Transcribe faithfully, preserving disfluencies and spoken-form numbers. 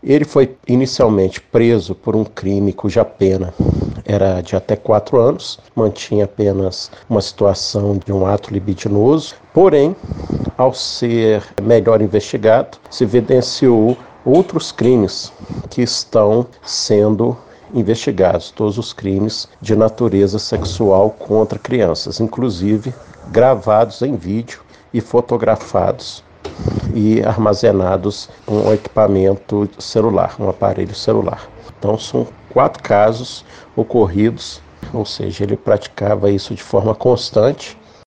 Ele foi inicialmente preso por um crime cuja pena era de até quatro anos, mantinha apenas uma situação de um ato libidinoso, porém, ao ser melhor investigado, se evidenciou outros crimes que estão sendo investigados, todos os crimes de natureza sexual contra crianças, inclusive gravados em vídeo e fotografados e armazenados em um equipamento celular, um aparelho celular. Então são quatro casos ocorridos, ou seja, ele praticava isso de forma constante